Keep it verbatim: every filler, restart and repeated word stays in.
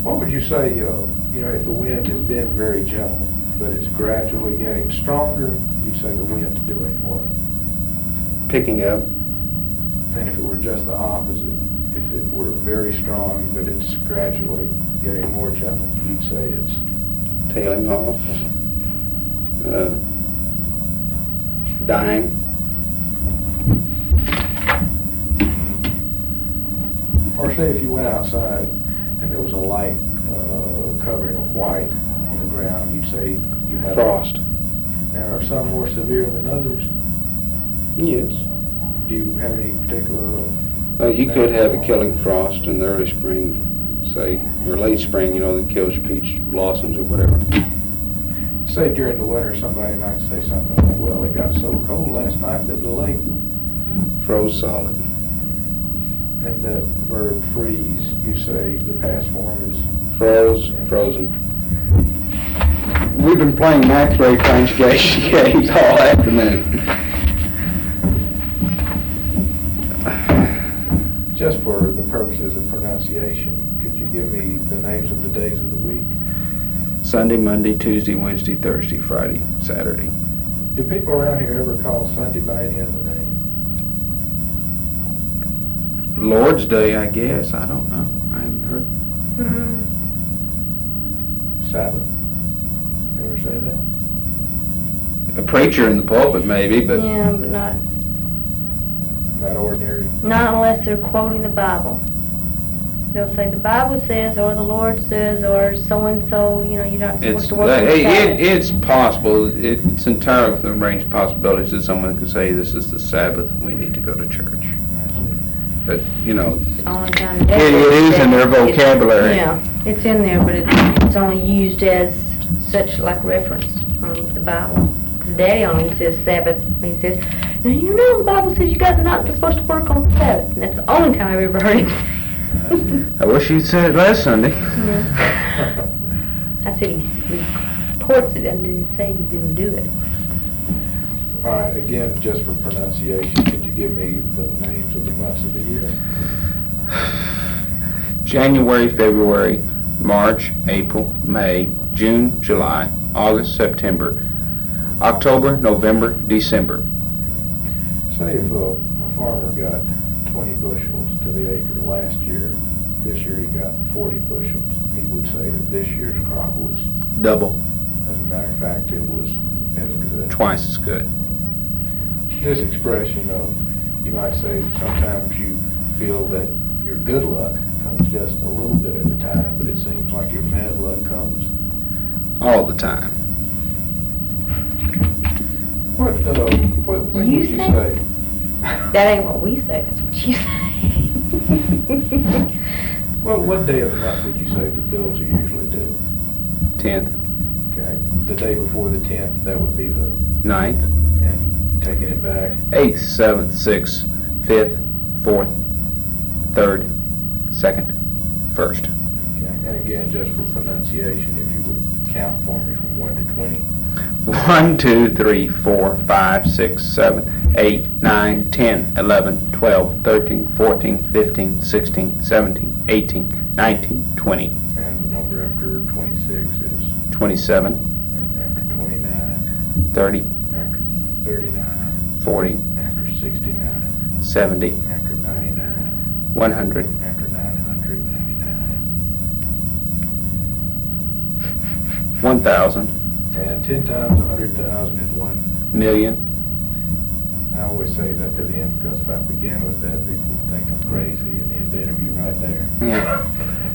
What would you say, uh, you know, if the wind has been very gentle, but it's gradually getting stronger, you'd say the wind's doing what? Picking up. And if it were just the opposite, if it were very strong, but it's gradually getting more gentle, you'd say it's Tailing off. Uh, dying. Or say if you went outside and there was a light uh, covering of white on the ground, you'd say you had Frost. Now, are some more severe than others? Yes. Do you have any particular? Uh, you could have a killing frost in the early spring, say, or late spring, you know, that kills your peach blossoms or whatever. Say during the winter, somebody might say something like, well, it got so cold last night that the lake Froze solid. and the verb freeze, you say the past form is Froze, frozen. We've been playing Maxwell conjugation games all afternoon. Just for the purposes of pronunciation, could you give me the names of the days of the week? Sunday, Monday, Tuesday, Wednesday, Thursday, Friday, Saturday. Do people around here ever call Sunday by any other name? Lord's Day, I guess. I don't know. I haven't heard. Mm-hmm. Sabbath? Ever say that? A preacher in the pulpit, maybe, but Yeah, but not, That ordinary? not unless they're quoting the Bible. They'll say the Bible says, or the Lord says, or so-and-so, you know, you're not supposed it's to work on it, Sabbath. it, it's possible. It, it's entirely within the range of possibilities that someone could say this is the Sabbath. We need to go to church. But you know, The only time it, they it is in their it's- vocabulary. Yeah, it's in there, but it, it's only used as such, like reference on the Bible. 'Cause Daddy only says Sabbath. He says, now you know the Bible says you got not supposed to work on Sabbath. And that's the only time I've ever heard him say. I wish you'd said it last Sunday. Yeah. I said he, he reports it and didn't say he didn't do it. All right, again, just for pronunciation, could you give me the names of the months of the year? January, February, March, April, May, June, July, August, September, October, November, December. Say if a, a farmer got twenty bushels to the acre last year, this year he got forty bushels, he would say that this year's crop was, Double. as a matter of fact, it was as good. Twice as good. This expression of, you might say sometimes you feel that your good luck comes just a little bit at a time, but it seems like your bad luck comes. All the time. What, uh, what, what You would you say- say? That ain't what we say, that's what you say. Well, what day of the month would you say the bills are usually due? Tenth, Okay, the day before the tenth, that would be the, ninth, and taking it back. eighth, seventh, sixth, fifth, fourth, third, second, first. Okay, and again, just for pronunciation, if you would count for me from one to twenty. One, two, three, four, five, six, seven, eight, nine, ten, eleven, twelve, thirteen, fourteen, fifteen, sixteen, seventeen, eighteen, nineteen, twenty, And the number after twenty-six is, twenty-seven, and after twenty-nine, thirty, after thirty-nine, forty, after sixty-nine, seventy, after ninety-nine, one hundred, after nine hundred ninety-nine, one thousand, and ten times a hundred thousand is one. million. I always say that to the end because if I begin with that, people think I'm crazy and end the interview right there. Yeah.